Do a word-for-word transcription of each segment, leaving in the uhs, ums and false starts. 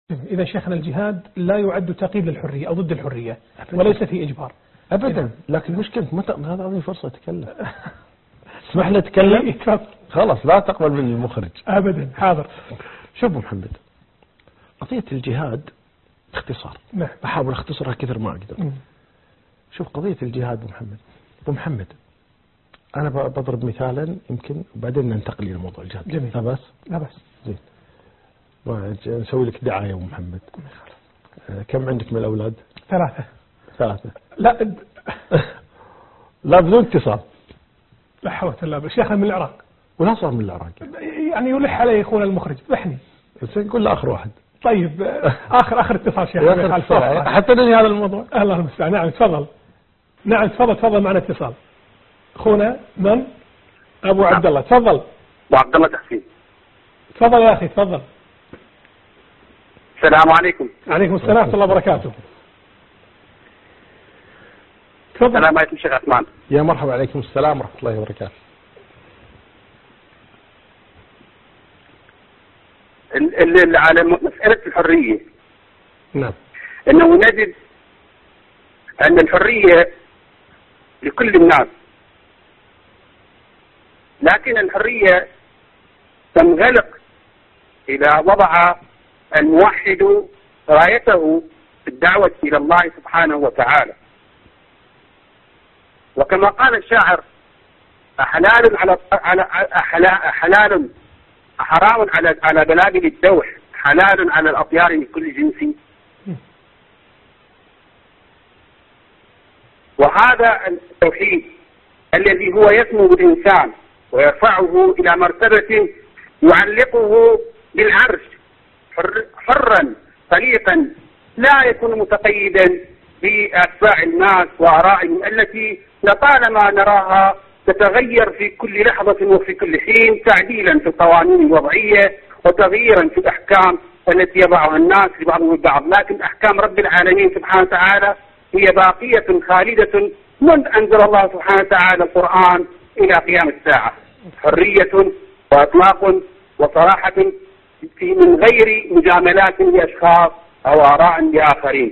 إذا شيخنا الجهاد لا يعد تقييد للحرية أو ضد الحرية وليس في إجبار أبدا. لكن المشكلة ما ت... هذا أعطيني فرصة أتكلم. اسمح لي أتكلم. خلاص لا تقبل من المخرج أبدا. حاضر. شوف أبو محمد، قضية الجهاد باختصار، نعم. بحاول أختصرها كثر ما أقدر. م. شوف قضية الجهاد أبو محمد، أبو محمد أنا بضرب مثالا يمكن وبعدين ننتقل إلى موضوع الجهاد. جميل. لا بس. لا بس. زين. نسوي لك دعاية أبو محمد. كم عندك من الأولاد؟ ثلاثة. ثلاثة. لا لا بدون اتصال. لا حول ولا قوة. شيخنا من العراق. ولا صار من العراق. يعني يلح علي أخونا المخرج لحني. بس نقول له آخر واحد. طيب آخر آخر اتصال شيخ. حتى ننهي هذا الموضوع. الله المستعان. نعم تفضل. نعم تفضل تفضل معنا اتصال. أخونا من؟ أبو عبد الله. تفضل. أبو عبد الله تحسين. تفضل يا أخي تفضل. السلام عليكم. عليكم السلام ورحمة الله وبركاته. تفضل. السلام عليكم شيخ عثمان. يا مرحبا. عليكم السلام ورحمة الله وبركاته. على مسألة الحرية. نعم. أنه نجد أن الحرية لكل الناس، لكن الحرية تنغلق إذا وضع الموحد رايته في الدعوة إلى الله سبحانه وتعالى. وكما قال الشاعر: أحلال على على أحلال حرام على على بلابل الدوح، حلال على الأطيار من كل جنس. وهذا التوحيد الذي هو يسمو بالإنسان ويرفعه إلى مرتبة يعلقه بالعرش حرا طليقا، لا يكون متقيدا بأتباع الناس وآرائهم التي لطالما نراها تتغير في كل لحظة وفي كل حين، تعديلا في القوانين الوضعية وتغييرا في الأحكام التي يضعها الناس لبعضهم البعض. لكن أحكام رب العالمين سبحانه وتعالى هي باقية خالدة منذ أنزل الله سبحانه وتعالى القرآن إلى قيام الساعة. حرية وإطلاق وصراحة في من غير مجاملات لأشخاص أو آراء لآخرين.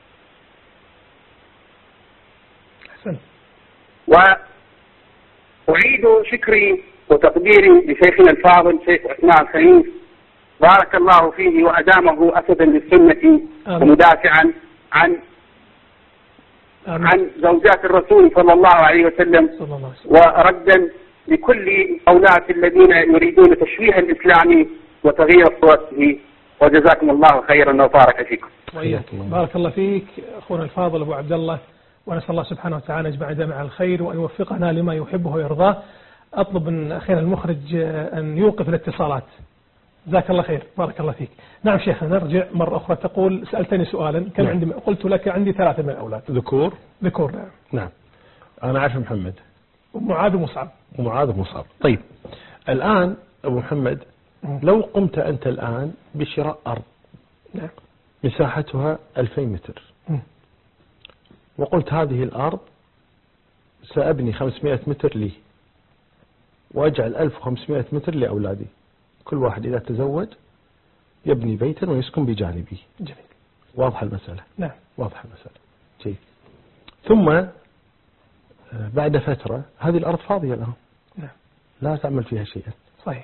وأعيد شكري وتقديري لشيخنا الفاضل شيخ عثمان الخميس، بارك الله فيه وأدامه أسدا للسنة ومدافعا عن آمين. عن زوجات الرسول صلى الله عليه وسلم، وردا لكل أولاد الذين يريدون تشويه الإسلام وتغيير صورته. وجزاكم الله خيرا وبارك فيكم. بارك الله فيك أخونا الفاضل أبو عبد الله، ونسأل الله سبحانه وتعالى يجمع جميع الخير وأن يوفقنا لما يحبه ويرضاه. أطلب من أخينا المخرج أن يوقف الاتصالات. جزاك الله خير. بارك الله فيك. نعم شيخنا نرجع مرة أخرى. تقول سألتني سؤالا كان عندي، قلت لك عندي ثلاثة من الأولاد. ذكور. ذكور نعم. نعم. أنا عارف محمد. ومعاذ ومصعب. ومعاذ ومصعب. طيب الآن أبو محمد لو قمت أنت الآن بشراء أرض نعم. مساحتها ألفين متر م. وقلت هذه الأرض سأبني خمسمائة متر لي وأجعل ألف وخمسمائة متر لأولادي، كل واحد إذا تزوج يبني بيتا ويسكن بجانبي. جميل. واضحة المسألة. نعم. واضحة المسألة. جيد. ثم بعد فترة هذه الأرض فاضية الآن. نعم. لا تعمل فيها شيئا. صحيح.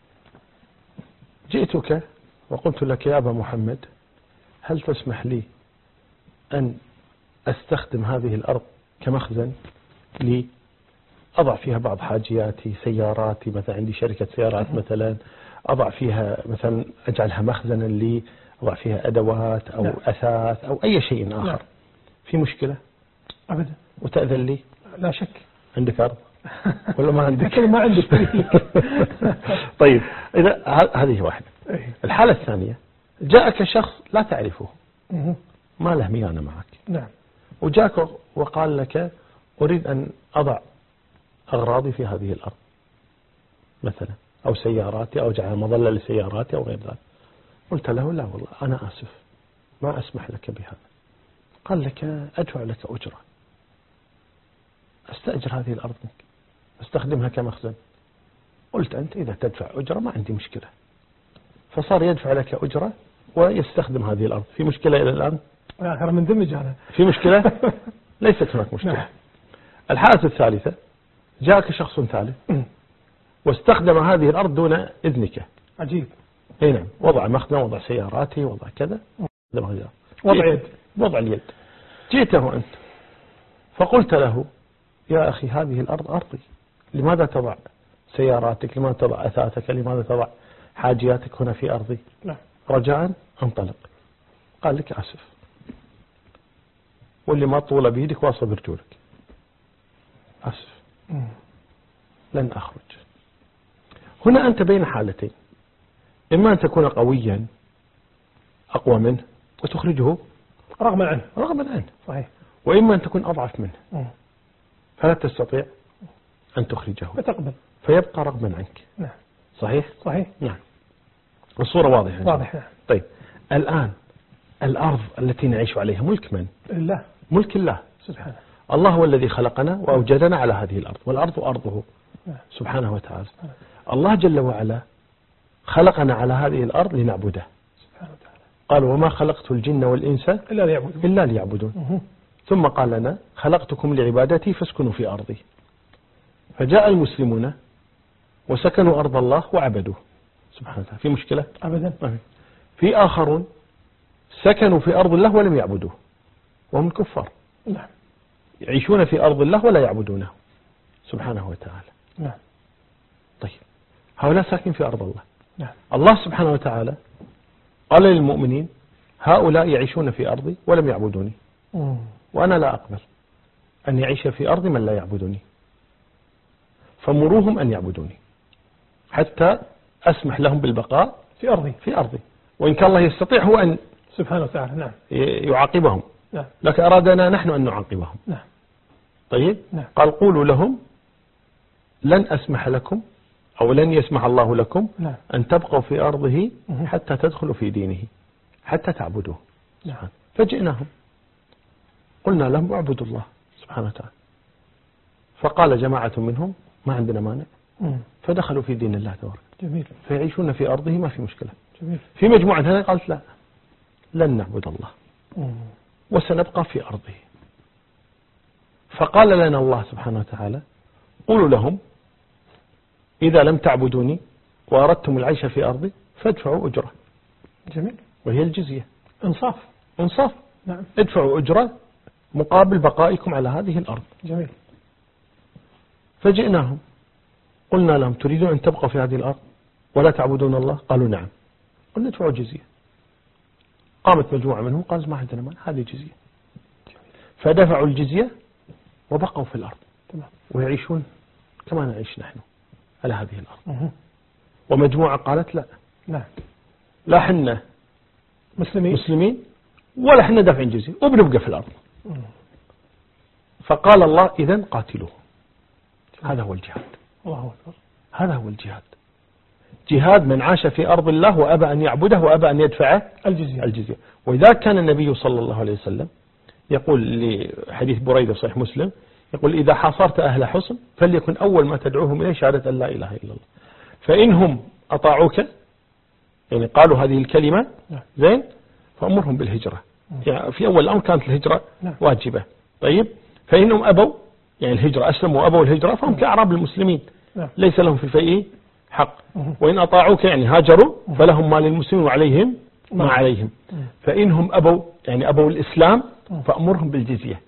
جئتك وقلت لك يا أبا محمد هل تسمح لي أن أستخدم هذه الأرض كمخزن لي أضع فيها بعض حاجياتي، سياراتي، مثلا عندي شركة سيارات مثلا، أضع فيها مثلا أجعلها مخزنا لي، أضع فيها أدوات أو نعم. أثاث أو أي شيء آخر. نعم. في مشكلة؟ أبدا. وتأذن لي؟ لا شك. عندك أرض ولا ما عندك؟ ما عندك. طيب إذا هذه واحدة. الحالة الثانية جاءك شخص لا تعرفه ما له ميانة معك. نعم. وجاءك وقال لك أريد أن أضع أغراضي في هذه الأرض مثلا أو سياراتي أو أجعل مظلة لسياراتي أو غير ذلك. قلت له لا والله أنا آسف ما أسمح لك بهذا. قال لك أدفع لك أجرة، أستأجر هذه الأرض منك أستخدمها كمخزن. قلت أنت إذا تدفع أجرة ما عندي مشكلة. فصار يدفع لك أجرة ويستخدم هذه الأرض. في مشكلة إلى الآن؟ آخر من دمج أنا. في مشكلة؟ ليست هناك مشكلة. نعم. الحالة الثالثة، جاءك شخص ثالث واستخدم هذه الأرض دون إذنك. عجيب. اي نعم، وضع مخزن، وضع سياراتي، وضع كذا، وضع يد، وضع اليد. جئته أنت فقلت له يا أخي هذه الأرض أرضي، لماذا تضع سياراتك، لماذا تضع أثاثك، لماذا تضع حاجياتك هنا في أرضي؟ لا. رجاء انطلق. قال لك آسف، واللي ما طول بيدك واصل برجولك. آسف، لن أخرج. هنا أنت بين حالتين، إما أن تكون قويا أقوى منه وتخرجه رغما عنه رغما عنه صحيح، وإما أن تكون أضعف منه مم. فلا تستطيع أن تخرجه فتقبل فيبقى رغما عنك. نعم. صحيح؟ صحيح. نعم. الصورة واضحة. واضح. نعم. طيب الآن الأرض التي نعيش عليها ملك من؟ لله. ملك الله سبحانه. الله هو الذي خلقنا وأوجدنا على هذه الأرض، والأرض أرضه نعم. سبحانه وتعالى. الله جل وعلا خلقنا على هذه الأرض لنعبده سبحانه وتعالى. قال وما خلقت الجن والإنس إلا ليعبدون إلا ليعبدون. ثم قال لنا خلقتكم لعبادتي فاسكنوا في أرضي. فجاء المسلمون وسكنوا أرض الله وعبدوه سبحانه وتعالى. في مشكلة؟ أبدا. في آخرون سكنوا في أرض الله ولم يعبدوه وهم الكفار. نعم. يعيشون في أرض الله ولا يعبدونه سبحانه وتعالى. نعم. طيب هؤلاء ساكن في أرض الله. نعم. الله سبحانه وتعالى قال للمؤمنين هؤلاء يعيشون في أرضي ولم يعبدوني، مم. وأنا لا أقبل أن يعيش في أرض من لا يعبدني، فمروهم أن يعبدوني حتى أسمح لهم بالبقاء في أرضي في أرضي، وإن كان الله يستطيع هو أن سبحانه وتعالى. نعم. يعاقبهم، نعم. لكن أرادنا نحن أن نعاقبهم. نعم. طيب. نعم. قال قولوا لهم لن أسمح لكم أو لن يسمح الله لكم نعم. أن تبقوا في أرضه مه. حتى تدخلوا في دينه حتى تعبدوه. نعم. فجئناهم قلنا لهم اعبدوا الله سبحانه وتعالى، فقال جماعة منهم ما عندنا مانع، مم. فدخلوا في دين الله تبارك. جميل. فيعيشون في أرضه ما في مشكلة. جميل. في مجموعة ثانية قالت لا، لن نعبد الله مم. وسنبقى في أرضه. فقال لنا الله سبحانه وتعالى قولوا لهم إذا لم تعبدوني وأردتم العيش في أرضي فادفعوا أجرة. جميل. وهي الجزية. انصاف. انصاف. نعم. ادفعوا أجرة مقابل بقائكم على هذه الأرض. جميل. فجئناهم قلنا لهم تريدون أن تبقوا في هذه الأرض ولا تعبدون الله؟ قالوا نعم. قلنا ادفعوا جزية. قامت مجموعة منهم قالوا ما عندنا مال، هذه جزية. فدفعوا الجزية وبقوا في الأرض. تمام. ويعيشون كما نعيش نحن على هذه الأرض. مه. ومجموعة قالت لا، نعم. لا حنا مسلمين مسلمين ولا حنا دافعين جزية وبنبقى في الأرض. مه. فقال الله إذن قاتلوه. هذا هو الجهاد. الله أكبر. هذا هو الجهاد. جهاد من عاش في أرض الله وأبى أن يعبده وأبى أن يدفع الجزية. الجزية. وإذا كان النبي صلى الله عليه وسلم يقول لحديث بريدة صحيح مسلم يقول إذا حاصرت أهل حصن فليكن أول ما تدعوهم إليه شهادة أن لا إله إلا الله، فإنهم أطاعوك يعني قالوا هذه الكلمة زين فأمرهم بالهجرة. يعني في أول الأمر كانت الهجرة واجبة. طيب فإنهم أبوا يعني الهجرة أسلموا وأبوا الهجرة فهم كأعراب المسلمين ليس لهم في الفيء حق. وإن أطاعوك يعني هاجروا فلهم ما للمسلمين وعليهم ما عليهم. فإنهم أبوا يعني أبوا الإسلام فأمرهم بالجزية.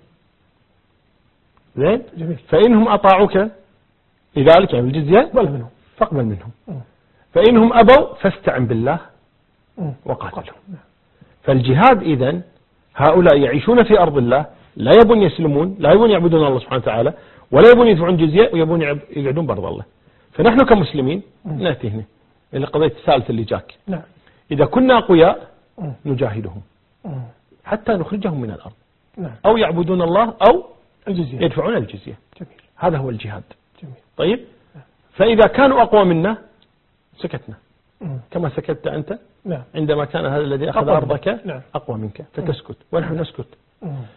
زين. فإنهم أطاعوك لذلك يعني الجزية فاقبل منهم فاقبل منهم. فإنهم أبوا فاستعن بالله وقاتلهم. فالجهاد إذن هؤلاء يعيشون في أرض الله لا يبون يسلمون لا يبون يعبدون الله سبحانه وتعالى ولا يبون يدفعون جزية ويبون يقعدون بأرض الله. فنحن كمسلمين نأتي هنا إلى قضية الثالثة اللي جاك. نعم. إذا كنا أقوياء نجاهدهم حتى نخرجهم من الأرض. نعم. أو يعبدون الله أو الجزية. يدفعون الجزية. جميل. هذا هو الجهاد. جميل. طيب فإذا كانوا أقوى منا سكتنا مم. كما سكت أنت. نعم. عندما كان هذا الذي أخذ أرضك نعم. أقوى منك فتسكت ونحن نسكت. مم.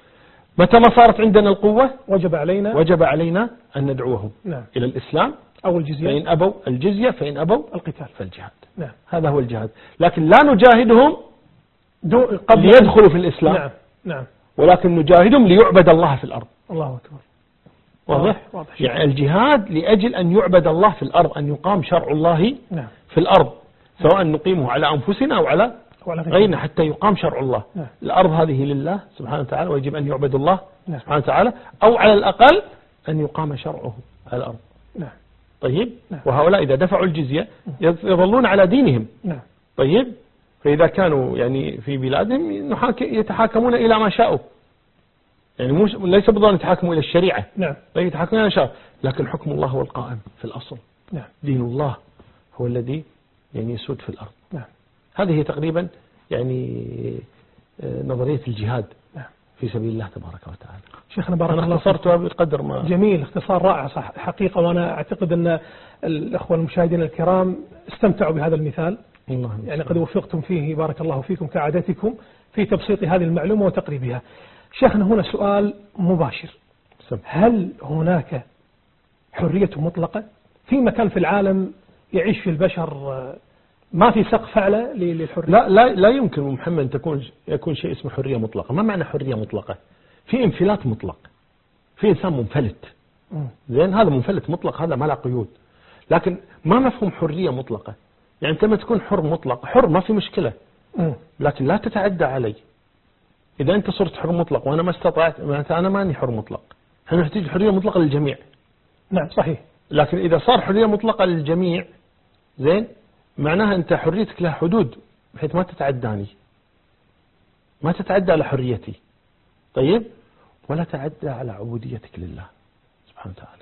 متى ما صارت عندنا القوة وجب علينا وجب علينا أن ندعوهم نعم. إلى الإسلام أو الجزية، فإن أبوا الجزية، فإن أبوا القتال فالجهاد. نعم. هذا هو الجهاد، لكن لا نجاهدهم قبل ليدخلوا في الإسلام. نعم. نعم. ولكن نجاهدهم ليعبد الله في الأرض. الله أكبر. واضح؟ واضح. يعني الجهاد لأجل أن يعبد الله في الأرض، أن يقام شرع الله نعم. في الأرض، سواء نقيمه على أنفسنا أو على غيرنا حتى يقام شرع الله. نعم. الأرض هذه لله سبحانه وتعالى، ويجب أن يعبد الله نعم. سبحانه وتعالى، أو على الأقل أن يقام شرعه على الأرض. نعم. طيب. نعم. وهؤلاء إذا دفعوا الجزية يظلون على دينهم. نعم. طيب. فإذا كانوا يعني في بلادهم يتحاكمون إلى ما شاءوا، يعني مش ليس بالضرورة يتحاكموا إلى الشريعة. نعم. لا يتحاكمون إلى الشرع، لكن حكم الله هو القائم في الأصل. نعم. دين الله هو الذي يعني يسود في الأرض. نعم. هذه هي تقريبا يعني نظرية الجهاد نعم. في سبيل الله تبارك وتعالى. شيخنا بارك الله أنا اختصرتها بقدر ما. جميل، اختصار رائع صح حقيقة، وأنا أعتقد أن الأخوة المشاهدين الكرام استمتعوا بهذا المثال. الله يعني قد وفقتم فيه بارك الله فيكم كعادتكم في تبسيط هذه المعلومة وتقريبها. شيخنا هنا سؤال مباشر، هل هناك حرية مطلقة في مكان في العالم يعيش في البشر ما في سقف أعلى للحرية؟ لا لا لا يمكن محمد أن تكون يكون شيء اسمه حرية مطلقة. ما معنى حرية مطلقة؟ في انفلات مطلق، في إنسان منفلت. زين، هذا منفلت مطلق، هذا ما له قيود. لكن ما مفهوم حرية مطلقة؟ يعني أنت ما تكون حر مطلق، حر ما في مشكلة، لكن لا تتعدى علي. إذا أنت صرت حر مطلق وأنا ما استطعت، معناته أنا ماني حر مطلق. احنا نحتاج حرية مطلقة للجميع. نعم صحيح. لكن إذا صار حرية مطلقة للجميع، زين، معناها أنت حريتك لها حدود بحيث ما تتعداني، ما تتعدى على حريتي. طيب، ولا تعدى على عبوديتك لله سبحانه وتعالى.